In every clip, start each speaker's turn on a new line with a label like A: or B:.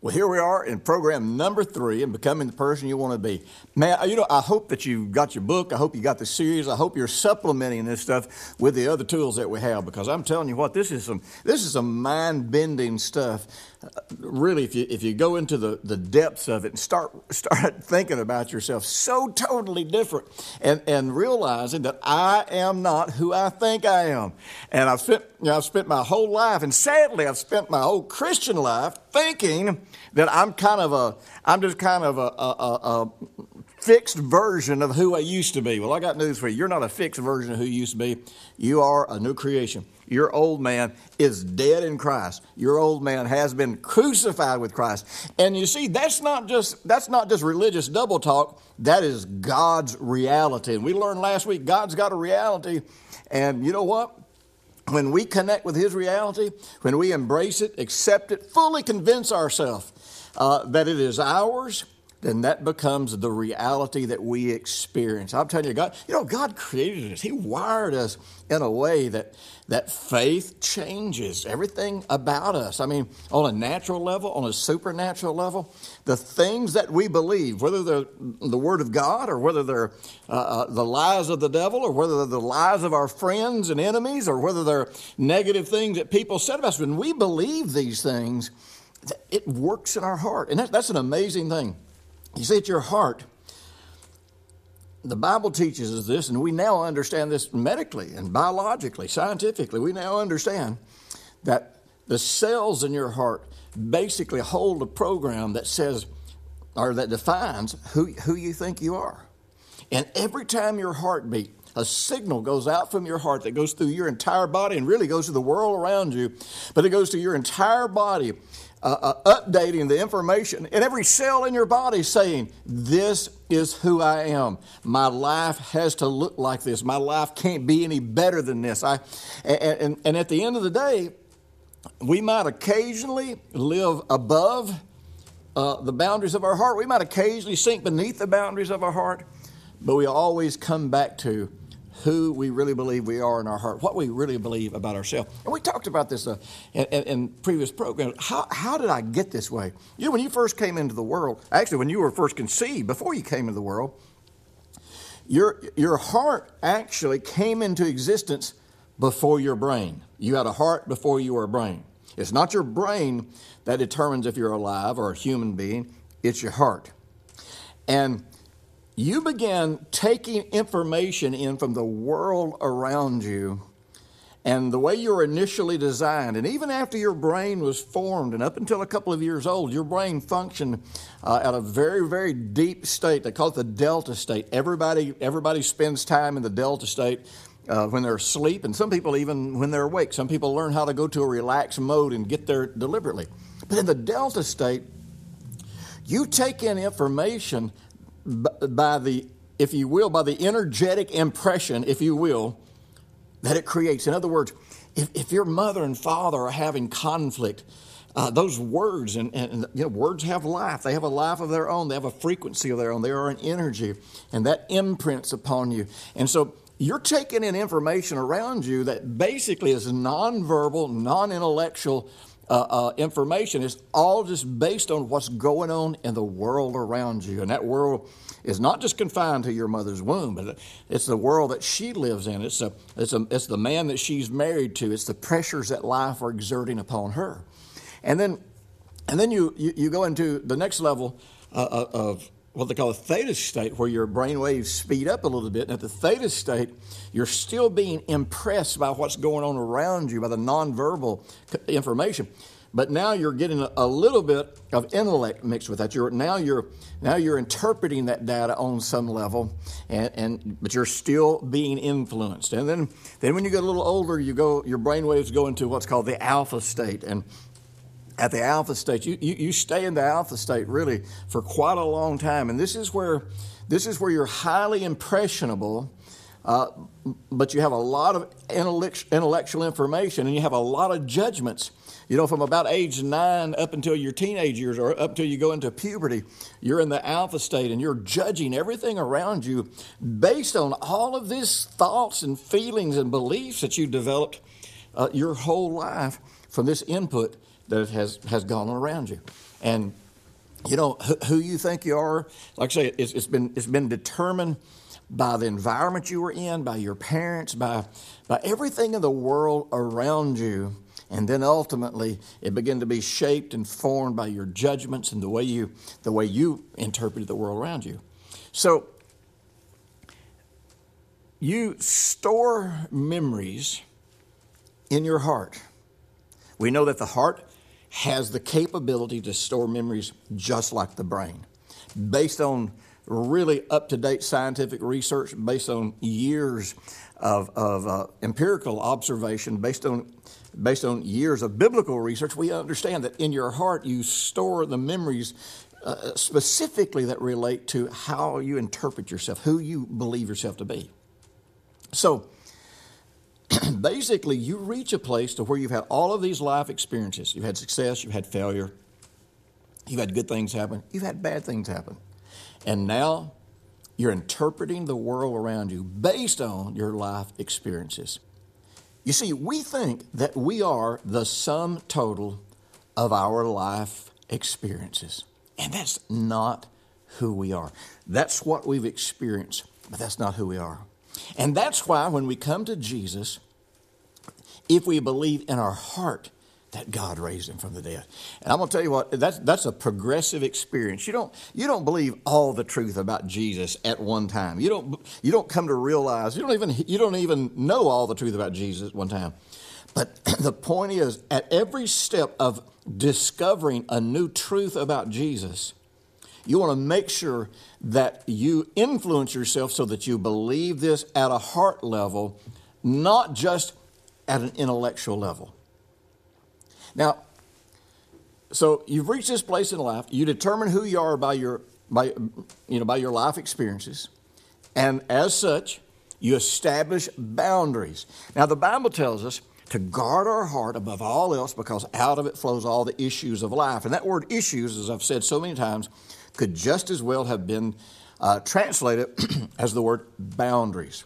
A: Well, here we are in program number 3 and becoming the person you want to be. Man, I hope that you got your book. I hope you got the series. I hope you're supplementing this stuff with the other tools that we have, because I'm telling you what, this is some mind-bending stuff. Really, if you go into the depths of it and start thinking about yourself so totally different and realizing that I am not who I think I am. And I've spent my whole life, and sadly I've spent my whole Christian life thinking that I'm just kind of a fixed version of who I used to be. Well, I got news for you. You're not a fixed version of who you used to be. You are a new creation. Your old man is dead in Christ. Your old man has been crucified with Christ. And you see, that's not just religious double talk. That is God's reality. And we learned last week, God's got a reality. And you know what? When we connect with His reality, when we embrace it, accept it, fully convince ourselves that it is ours, then that becomes the reality that we experience. I'm telling you, God created us. He wired us in a way that faith changes everything about us. I mean, on a natural level, on a supernatural level, the things that we believe, whether they're the Word of God or whether they're the lies of the devil or whether they're the lies of our friends and enemies or whether they're negative things that people said about us, when we believe these things, it works in our heart. And that's an amazing thing. You see, at your heart, the Bible teaches us this, and we now understand this medically and biologically, scientifically. We now understand that the cells in your heart basically hold a program that says, or that defines who you think you are. And every time your heart beats, a signal goes out from your heart that goes through your entire body and really goes to the world around you, but it goes to your entire body, updating the information in every cell in your body saying, this is who I am. My life has to look like this. My life can't be any better than this. And at the end of the day, we might occasionally live above the boundaries of our heart. We might occasionally sink beneath the boundaries of our heart, but we always come back to who we really believe we are in our heart, what we really believe about ourselves. And we talked about this in previous programs. How did I get this way? You know, when you first came into the world, actually when you were first conceived, before you came into the world, your heart actually came into existence before your brain. You had a heart before you were a brain. It's not your brain that determines if you're alive or a human being. It's your heart. And you began taking information in from the world around you and the way you were initially designed. And even after your brain was formed and up until a couple of years old, your brain functioned at a very, very deep state. They call it the delta state. Everybody spends time in the delta state when they're asleep, and some people even when they're awake. Some people learn how to go to a relaxed mode and get there deliberately. But in the delta state, you take in information by the energetic impression, if you will, that it creates. In other words, if your mother and father are having conflict, those words, and words have life. They have a life of their own. They have a frequency of their own. They are an energy, and that imprints upon you. And so you're taking in information around you that basically is nonverbal, non-intellectual information. Is all just based on what's going on in the world around you. And that world is not just confined to your mother's womb, but it's the world that she lives in. It's the man that she's married to. It's the pressures that life are exerting upon her. And then you go into the next level of what they call a theta state, where your brain waves speed up a little bit. And at the theta state, you're still being impressed by what's going on around you, by the nonverbal information. But now you're getting a little bit of intellect mixed with that. Now you're interpreting that data on some level, but you're still being influenced. And then when you get a little older, your brain waves go into what's called the alpha state. And at the alpha state, you stay in the alpha state really for quite a long time. And this is where you're highly impressionable, but you have a lot of intellectual information, and you have a lot of judgments. You know, from about age 9 up until your teenage years, or up until you go into puberty, you're in the alpha state, and you're judging everything around you based on all of these thoughts and feelings and beliefs that you developed your whole life from this input that has gone on around you. And you know who you think you are. Like I say, it's been determined by the environment you were in, by your parents, by everything in the world around you, and then ultimately it began to be shaped and formed by your judgments and the way you interpreted the world around you. So you store memories in your heart. We know that the heart has the capability to store memories just like the brain, based on really up-to-date scientific research, based on years of empirical observation, based on years of biblical research. We understand that in your heart you store the memories specifically that relate to how you interpret yourself, who you believe yourself to be. So basically, you reach a place to where you've had all of these life experiences. You've had success, you've had failure, you've had good things happen, you've had bad things happen. And now you're interpreting the world around you based on your life experiences. You see, we think that we are the sum total of our life experiences. And that's not who we are. That's what we've experienced, but that's not who we are. And that's why when we come to Jesus, if we believe in our heart that God raised him from the dead. And I'm going to tell you what, that's a progressive experience. You don't believe all the truth about Jesus at one time. You don't come to realize, you don't even know all the truth about Jesus at one time. But the point is, at every step of discovering a new truth about Jesus, you want to make sure that you influence yourself so that you believe this at a heart level, not just at an intellectual level. Now, so you've reached this place in life. You determine who you are by your life experiences, and as such, you establish boundaries. Now, the Bible tells us to guard our heart above all else, because out of it flows all the issues of life. And that word issues, as I've said so many times, could just as well have been translated as the word boundaries.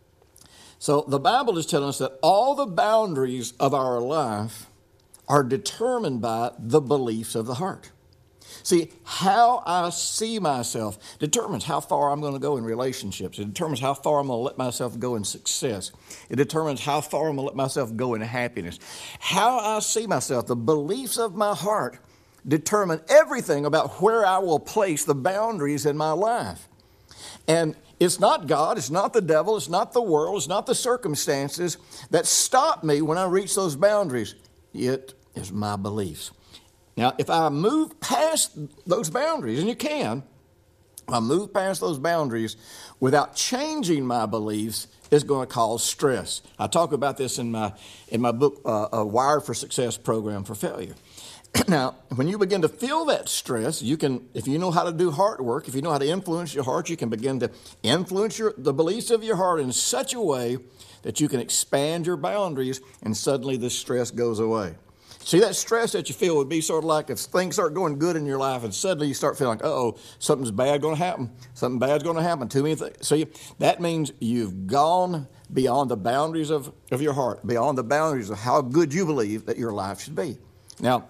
A: So the Bible is telling us that all the boundaries of our life are determined by the beliefs of the heart. See, how I see myself determines how far I'm going to go in relationships. It determines how far I'm going to let myself go in success. It determines how far I'm going to let myself go in happiness. How I see myself, the beliefs of my heart, determine everything about where I will place the boundaries in my life. And it's not God, it's not the devil, it's not the world, it's not the circumstances that stop me when I reach those boundaries. It is my beliefs. Now, if I move past those boundaries, and you can, I move past those boundaries without changing my beliefs, it's going to cause stress. I talk about this in my book, A Wired for Success program for failure. Now, when you begin to feel that stress, you can, if you know how to do heart work, if you know how to influence your heart, you can begin to influence the beliefs of your heart in such a way that you can expand your boundaries, and suddenly the stress goes away. See, that stress that you feel would be sort of like if things start going good in your life and suddenly you start feeling like, uh-oh, something's bad going to happen. Something bad's going to happen. Too many things. See, that means you've gone beyond the boundaries of your heart, beyond the boundaries of how good you believe that your life should be. Now,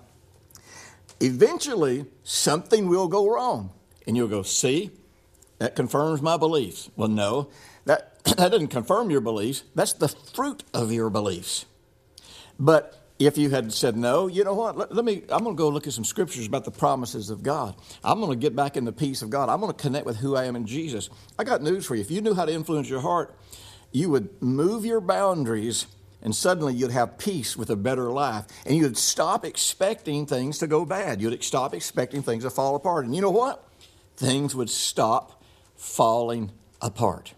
A: eventually, something will go wrong. And you'll go, see, that confirms my beliefs. Well, no, that doesn't confirm your beliefs. That's the fruit of your beliefs. But if you had said, no, you know what, I'm going to go look at some scriptures about the promises of God. I'm going to get back in the peace of God. I'm going to connect with who I am in Jesus. I got news for you. If you knew how to influence your heart, you would move your boundaries, and suddenly you'd have peace with a better life. And you'd stop expecting things to go bad. You'd stop expecting things to fall apart. And you know what? Things would stop falling apart.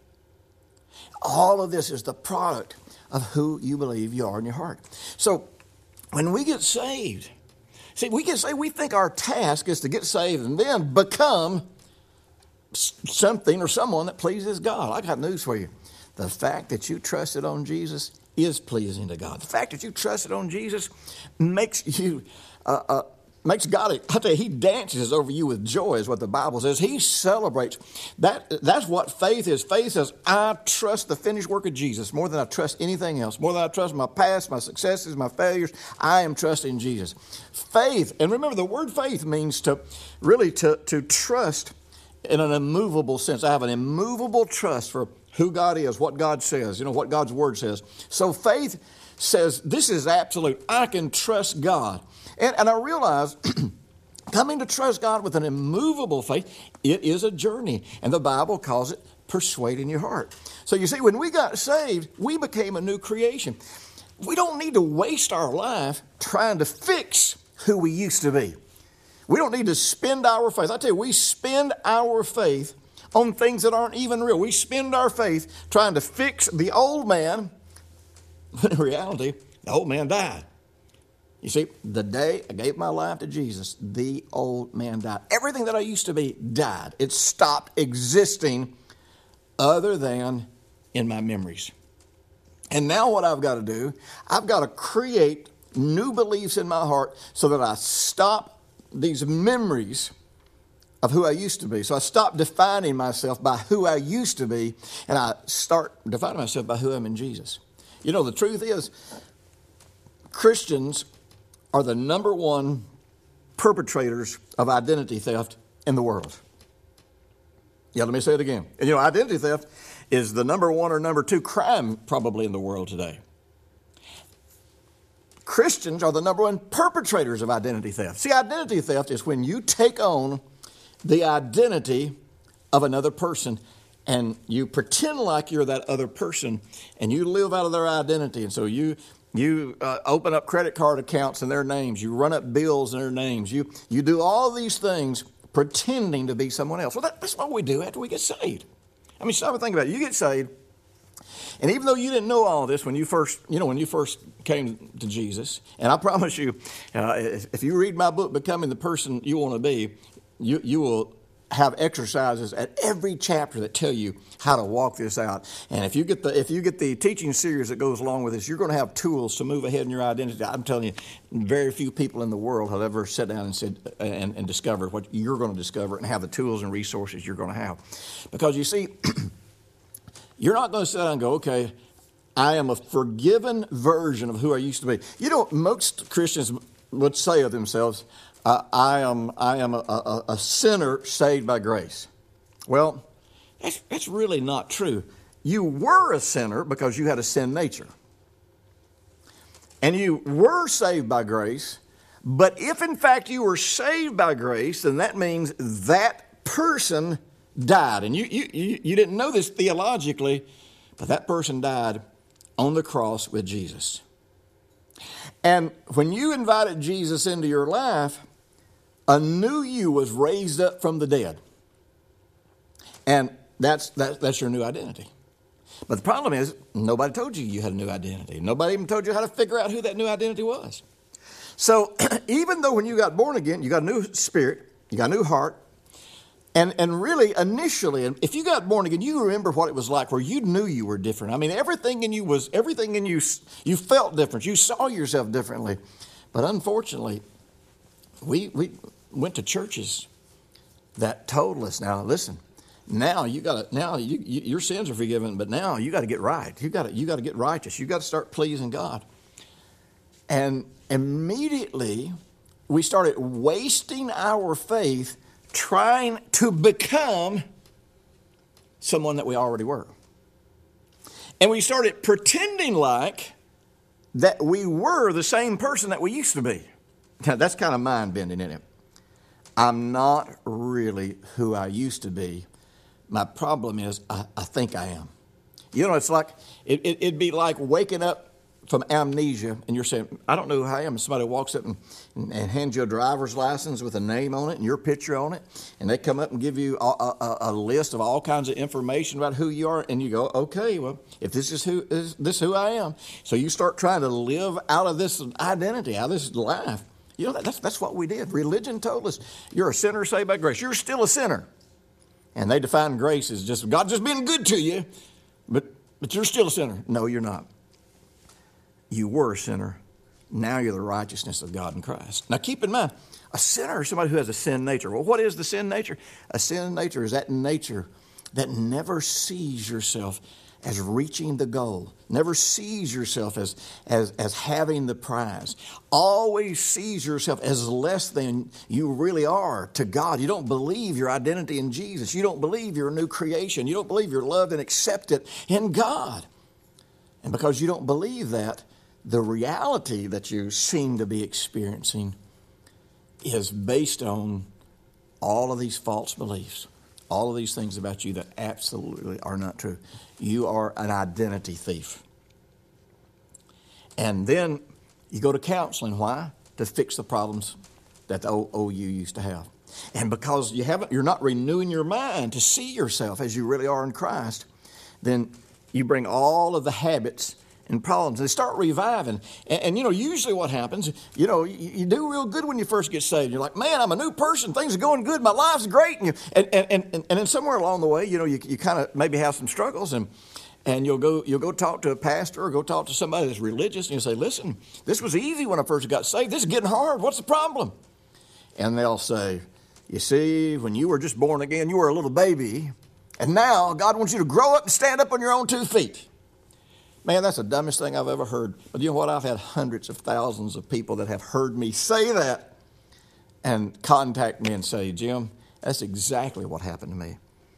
A: All of this is the product of who you believe you are in your heart. So when we get saved, we think our task is to get saved and then become something or someone that pleases God. I got news for you. The fact that you trusted on Jesus is pleasing to God. The fact that you trusted on Jesus makes you makes God, I tell you, he dances over you with joy is what the Bible says. He celebrates. That's what faith is. Faith says, I trust the finished work of Jesus more than I trust anything else. More than I trust my past, my successes, my failures. I am trusting Jesus. Faith, and remember the word faith means to really to trust in an immovable sense. I have an immovable trust for who God is, what God says, what God's word says. So faith says, this is absolute. I can trust God. And I realize coming to trust God with an immovable faith, it is a journey. And the Bible calls it persuading your heart. So you see, when we got saved, we became a new creation. We don't need to waste our life trying to fix who we used to be. We don't need to spend our faith. I tell you, we spend our faith on things that aren't even real. We spend our faith trying to fix the old man, when in reality, the old man died. You see, the day I gave my life to Jesus, the old man died. Everything that I used to be died. It stopped existing other than in my memories. And now what I've got to do, I've got to create new beliefs in my heart so that I stop these memories of who I used to be. So I stop defining myself by who I used to be, and I start defining myself by who I am in Jesus. The truth is, Christians are the number one perpetrators of identity theft in the world. Yeah, let me say it again. And identity theft is the number one or number two crime probably in the world today. Christians are the number one perpetrators of identity theft. See, identity theft is when you take on the identity of another person and you pretend like you're that other person and you live out of their identity. And so you open up credit card accounts in their names. You run up bills in their names. You do all these things pretending to be someone else. Well, that's what we do after we get saved. I mean, stop and think about it. You get saved, and even though you didn't know all this when you first came to Jesus, and I promise you, if you read my book, Becoming the Person You Want to Be, you will have exercises at every chapter that tell you how to walk this out. And if you get the teaching series that goes along with this, you're going to have tools to move ahead in your identity. I'm telling you, very few people in the world have ever sat down and said and discovered what you're going to discover and have the tools and resources you're going to have. Because you see, you're not going to sit down and go, okay, I am a forgiven version of who I used to be. Most Christians would say of themselves, I am a sinner saved by grace. Well, that's really not true. You were a sinner because you had a sin nature. And you were saved by grace, but if in fact you were saved by grace, then that means that person died. And you didn't know this theologically, but that person died on the cross with Jesus. And when you invited Jesus into your life, a new you was raised up from the dead. And that's your new identity. But the problem is, nobody told you you had a new identity. Nobody even told you how to figure out who that new identity was. So even though when you got born again, you got a new spirit, you got a new heart, and really initially, if you got born again, you remember what it was like where you knew you were different. I mean, everything in you, you felt different. You saw yourself differently. But unfortunately, we went to churches that told us, now listen, now your sins are forgiven, but now you got to get right. You got to get righteous. You got to start pleasing God. And immediately we started wasting our faith trying to become someone that we already were. And we started pretending like that we were the same person that we used to be. Now, that's kind of mind-bending, isn't it? I'm not really who I used to be. My problem is I think I am. It's like, it'd be like waking up from amnesia and you're saying, I don't know who I am. And somebody walks up and hands you a driver's license with a name on it and your picture on it. And they come up and give you a list of all kinds of information about who you are. And you go, okay, well, if this is who I am. So you start trying to live out of this identity, out of this life. That's what we did. Religion told us you're a sinner saved by grace. You're still a sinner. And they define grace as just God just being good to you, but you're still a sinner. No, you're not. You were a sinner Now you're the righteousness of God in Christ. Now keep in mind, a sinner is somebody who has a sin nature. Well, what is the sin nature? A sin nature is that nature that never sees yourself as reaching the goal, never sees yourself as having the prize, always sees yourself as less than you really are to God. You don't believe your identity in Jesus. You don't believe you're a new creation. You don't believe you're loved and accepted in God. And because you don't believe that, the reality that you seem to be experiencing is based on all of these false beliefs, all of these things about you that absolutely are not true. You are an identity thief. And then you go to counseling. Why? To fix the problems that the OU used to have. And because you're not renewing your mind to see yourself as you really are in Christ, then you bring all of the habits and problems. They start reviving. And usually what happens, you do real good when you first get saved. You're like, man, I'm a new person. Things are going good. My life's great. And then somewhere along the way, you kind of maybe have some struggles. And you'll go talk to a pastor or go talk to somebody that's religious. And you'll say, listen, this was easy when I first got saved. This is getting hard. What's the problem? And they'll say, you see, when you were just born again, you were a little baby. And now God wants you to grow up and stand up on your own 2 feet. Man, that's the dumbest thing I've ever heard. But you know what? I've had hundreds of thousands of people that have heard me say that and contact me and say, Jim, that's exactly what happened to me.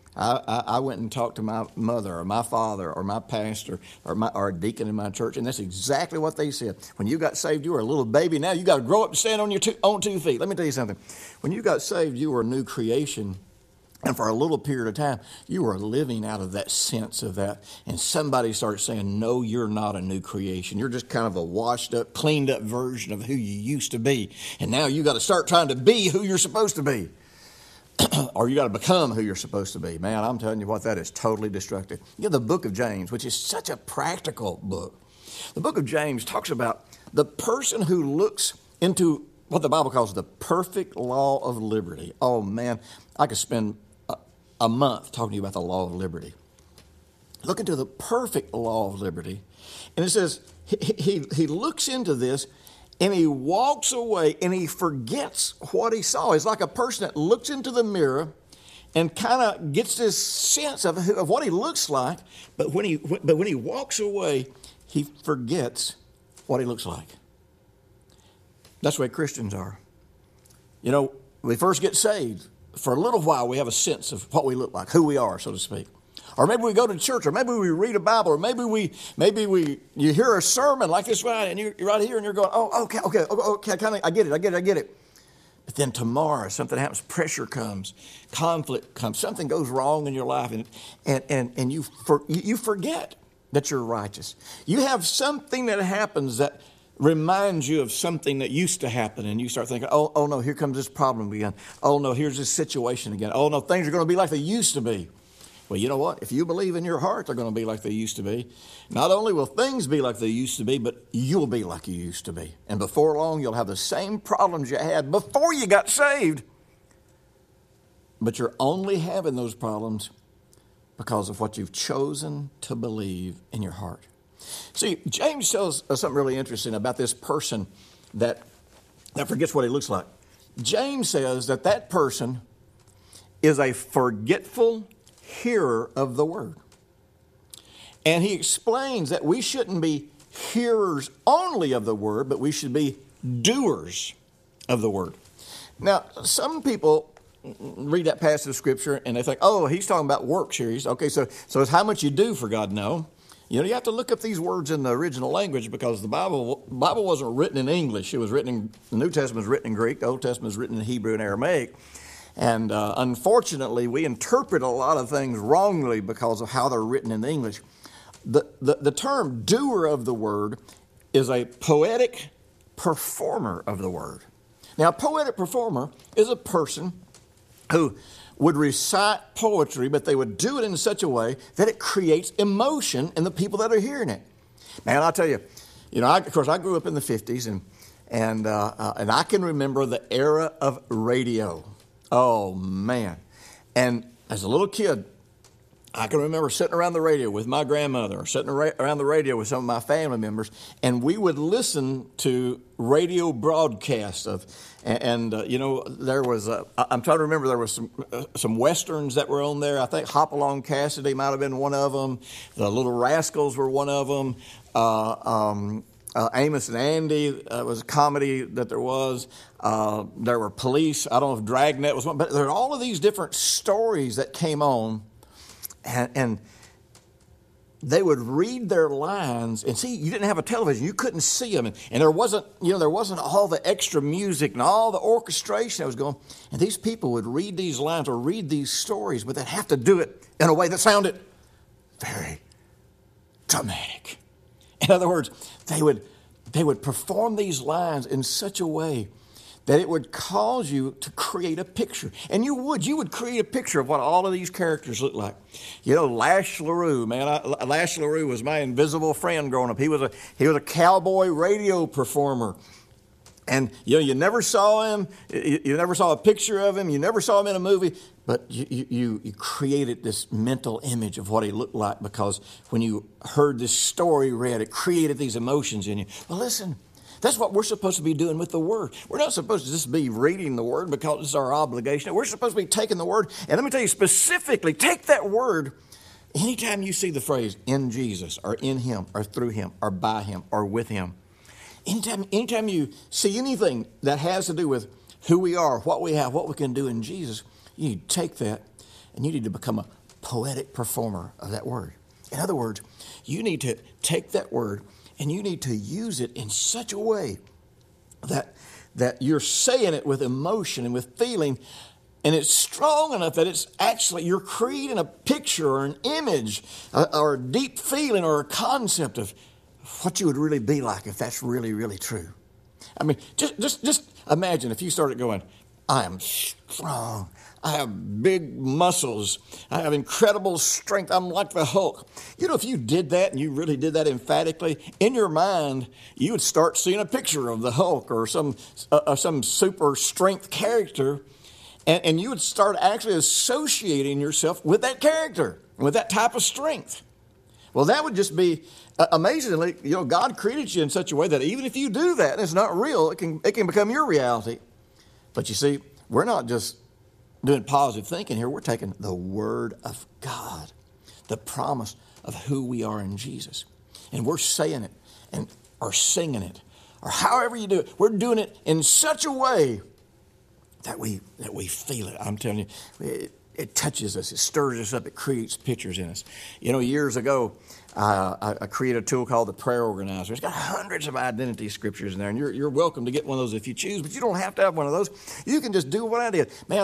A: I went and talked to my mother or my father or my pastor or a deacon in my church, and that's exactly what they said. When you got saved, you were a little baby. Now you got to grow up and stand on your own 2 feet. Let me tell you something. When you got saved, you were a new creation. And for a little period of time, you were living out of that sense of that. And somebody started saying, no, you're not a new creation. You're just kind of a washed up, cleaned up version of who you used to be. And now you got to start trying to be who you're supposed to be. Or you got to become who you're supposed to be. Man, I'm telling you what, that is totally destructive. You have the book of James, which is such a practical book. The book of James talks about the person who looks into what the Bible calls the perfect law of liberty. Oh, man, I could spend a month talking to you about the law of liberty. Look into the perfect law of liberty. And it says he looks into this and he walks away and he forgets what he saw. It's like a person that looks into the mirror and kind of gets this sense of what he looks like, but when he walks away, he forgets what he looks like. That's the way Christians are. We first get saved. For a little while, we have a sense of what we look like, who we are, so to speak. Or maybe we go to church, or maybe we read a Bible, or maybe you hear a sermon like this, right? And you're right here, and you're going, oh, okay, I get it. But then tomorrow, something happens, pressure comes, conflict comes, something goes wrong in your life, and you forget that you're righteous. You have something that happens that reminds you of something that used to happen, and you start thinking, oh no, here comes this problem again. Oh no, here's this situation again. Oh no, things are going to be like they used to be. Well, you know what? If you believe in your heart they're going to be like they used to be, not only will things be like they used to be, but you'll be like you used to be. And before long, you'll have the same problems you had before you got saved. But you're only having those problems because of what you've chosen to believe in your heart. See, James tells us something really interesting about this person that forgets what he looks like. James says that person is a forgetful hearer of the word. And he explains that we shouldn't be hearers only of the word, but we should be doers of the word. Now, some people read that passage of Scripture and they think, oh, he's talking about works here. Okay, so it's how much you do for God. No. You have to look up these words in the original language because the Bible wasn't written in English. The New Testament was written in Greek. The Old Testament was written in Hebrew and Aramaic. And unfortunately, we interpret a lot of things wrongly because of how they're written in English. The term doer of the word is a poetic performer of the word. Now, a poetic performer is a person who would recite poetry, but they would do it in such a way that it creates emotion in the people that are hearing it. Man, I'll tell you, of course, I grew up in the 50s, and I can remember the era of radio. Oh, man. And as a little kid, I can remember sitting around the radio with my grandmother, or sitting around the radio with some of my family members, and we would listen to radio broadcasts of, there was, I'm trying to remember, there was some westerns that were on there. I think Hopalong Cassidy might have been one of them. The Little Rascals were one of them. Amos and Andy was a comedy that there was. There were Police. I don't know if Dragnet was one, but there are all of these different stories that came on. And they would read their lines, and see, you didn't have a television, you couldn't see them, and there wasn't all the extra music and all the orchestration that was going. And these people would read these lines or read these stories, but they'd have to do it in a way that sounded very dramatic. In other words, they would perform these lines in such a way that it would cause you to create a picture. And you would create a picture of what all of these characters look like. Lash LaRue, man, Lash LaRue was my invisible friend growing up. He was a cowboy radio performer. And, you never saw him, you never saw a picture of him, you never saw him in a movie, but you created this mental image of what he looked like, because when you heard this story read, it created these emotions in you. Well, listen, that's what we're supposed to be doing with the Word. We're not supposed to just be reading the Word because it's our obligation. We're supposed to be taking the Word, and let me tell you specifically, take that Word. Anytime you see the phrase in Jesus, or in Him, or through Him, or by Him, or with Him, anytime you see anything that has to do with who we are, what we have, what we can do in Jesus, you need to take that and you need to become a poetic performer of that Word. In other words, you need to take that Word and you need to use it in such a way that you're saying it with emotion and with feeling, and it's strong enough that it's actually, you're creating a picture or an image or a deep feeling or a concept of what you would really be like if that's really, really true. I mean, just imagine if you started going, I am strong. I have big muscles. I have incredible strength. I'm like the Hulk. If you did that and you really did that emphatically, in your mind, you would start seeing a picture of the Hulk or some super strength character, and you would start actually associating yourself with that character, with that type of strength. Well, that would just be amazingly, God created you in such a way that even if you do that and it's not real, it can become your reality. But you see, we're not just doing positive thinking here. We're taking the Word of God, the promise of who we are in Jesus, and we're saying it or singing it, or however you do it. We're doing it in such a way that we feel it. I'm telling you, it touches us. It stirs us up. It creates pictures in us. Years ago, I created a tool called the Prayer Organizer. It's got hundreds of identity scriptures in there, and you're welcome to get one of those if you choose, but you don't have to have one of those. You can just do what I did. Man,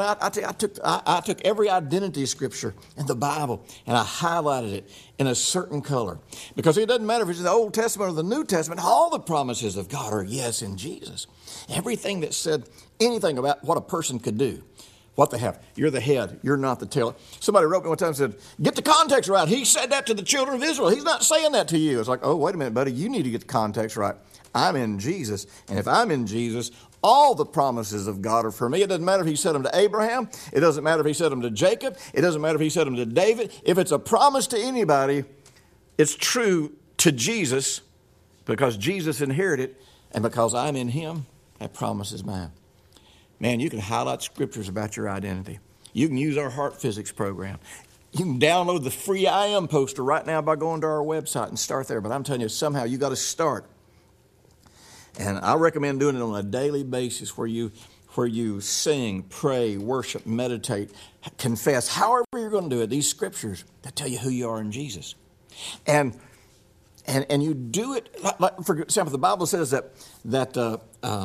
A: I took every identity scripture in the Bible, and I highlighted it in a certain color, because it doesn't matter if it's in the Old Testament or the New Testament. All the promises of God are yes in Jesus. Everything that said anything about what a person could do, what they have. You're the head. You're not the tail. Somebody wrote me one time and said, get the context right. He said that to the children of Israel. He's not saying that to you. It's like, oh, wait a minute, buddy. You need to get the context right. I'm in Jesus. And if I'm in Jesus, all the promises of God are for me. It doesn't matter if He said them to Abraham. It doesn't matter if He said them to Jacob. It doesn't matter if He said them to David. If it's a promise to anybody, it's true to Jesus, because Jesus inherited it, and because I'm in Him, that promise is mine. Man, you can highlight scriptures about your identity. You can use our heart physics program. You can download the free I Am poster right now by going to our website and start there. But I'm telling you, somehow you got to start. And I recommend doing it on a daily basis, where you sing, pray, worship, meditate, confess, however you're going to do it. These scriptures that tell you who you are in Jesus. And you do it, like, for example, the Bible says that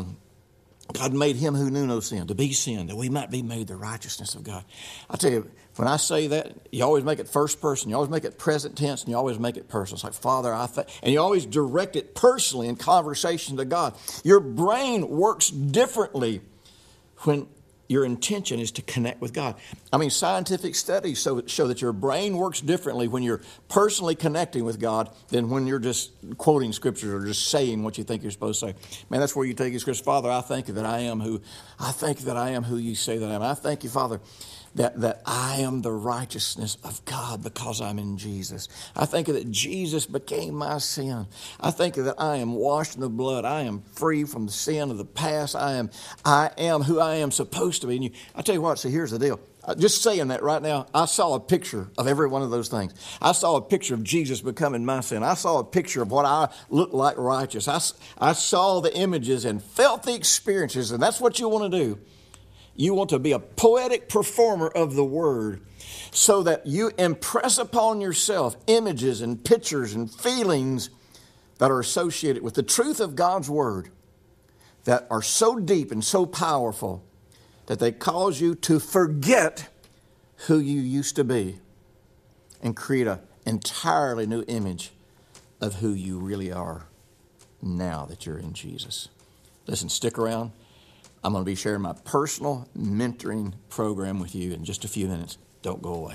A: God made Him who knew no sin to be sin, that we might be made the righteousness of God. I tell you, when I say that, you always make it first person. You always make it present tense, and you always make it personal. It's like, Father, and you always direct it personally in conversation to God. Your brain works differently when your intention is to connect with God. I mean, scientific studies show that your brain works differently when you're personally connecting with God than when you're just quoting scriptures or just saying what you think you're supposed to say. Man, that's where you take your scripture. Father, I thank you that I am who you say that I am. I thank you, Father, that I am the righteousness of God because I'm in Jesus. I thank you that Jesus became my sin. I thank you that I am washed in the blood. I am free from the sin of the past. I am who I am supposed to be. And I tell you what, so here's the deal. Just saying that right now, I saw a picture of every one of those things. I saw a picture of Jesus becoming my sin. I saw a picture of what I look like righteous. I saw the images and felt the experiences, and that's what you want to do. You want to be a poetic performer of the Word so that you impress upon yourself images and pictures and feelings that are associated with the truth of God's Word that are so deep and so powerful that they cause you to forget who you used to be and create an entirely new image of who you really are now that you're in Jesus. Listen, stick around. I'm going to be sharing my personal mentoring program with you in just a few minutes. Don't go away.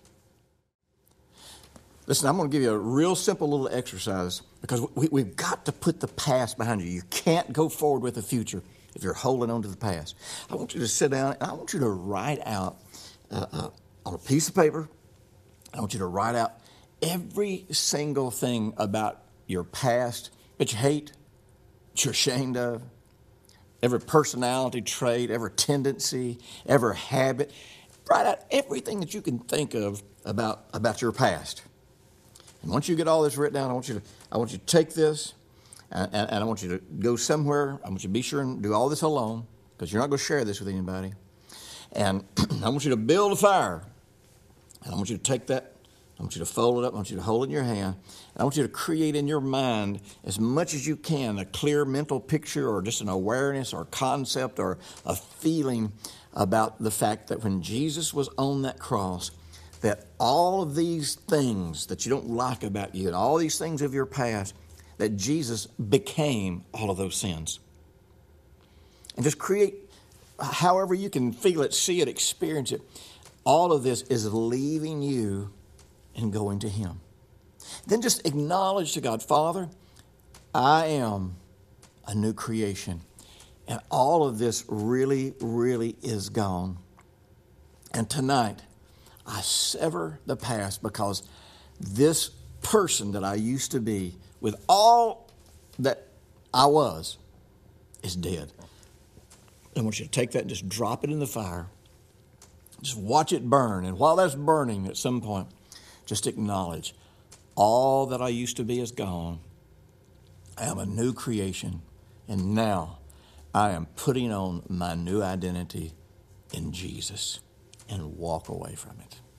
A: Listen, I'm going to give you a real simple little exercise because we've got to put the past behind you. You can't go forward with the future if you're holding on to the past. I want you to sit down and I want you to write out on a piece of paper, I want you to write out every single thing about your past that you hate, that you're ashamed of, every personality trait, every tendency, every habit. Write out everything that you can think of about your past. And once you get all this written down, I want you to take this and I want you to go somewhere. I want you to be sure and do all this alone because you're not going to share this with anybody. And I want you to build a fire. And I want you to take that, I want you to fold it up, I want you to hold it in your hand. And I want you to create in your mind as much as you can a clear mental picture or just an awareness or concept or a feeling about the fact that when Jesus was on that cross, that all of these things that you don't like about you and all these things of your past, that Jesus became all of those sins. And just create, however you can feel it, see it, experience it. All of this is leaving you and going to Him. Then just acknowledge to God, Father, I am a new creation. And all of this really, really is gone. And tonight, I sever the past because this person that I used to be, with all that I was, is dead. I want you to take that and just drop it in the fire. Just watch it burn. And while that's burning at some point, just acknowledge all that I used to be is gone. I am a new creation. And now I am putting on my new identity in Jesus, and walk away from it.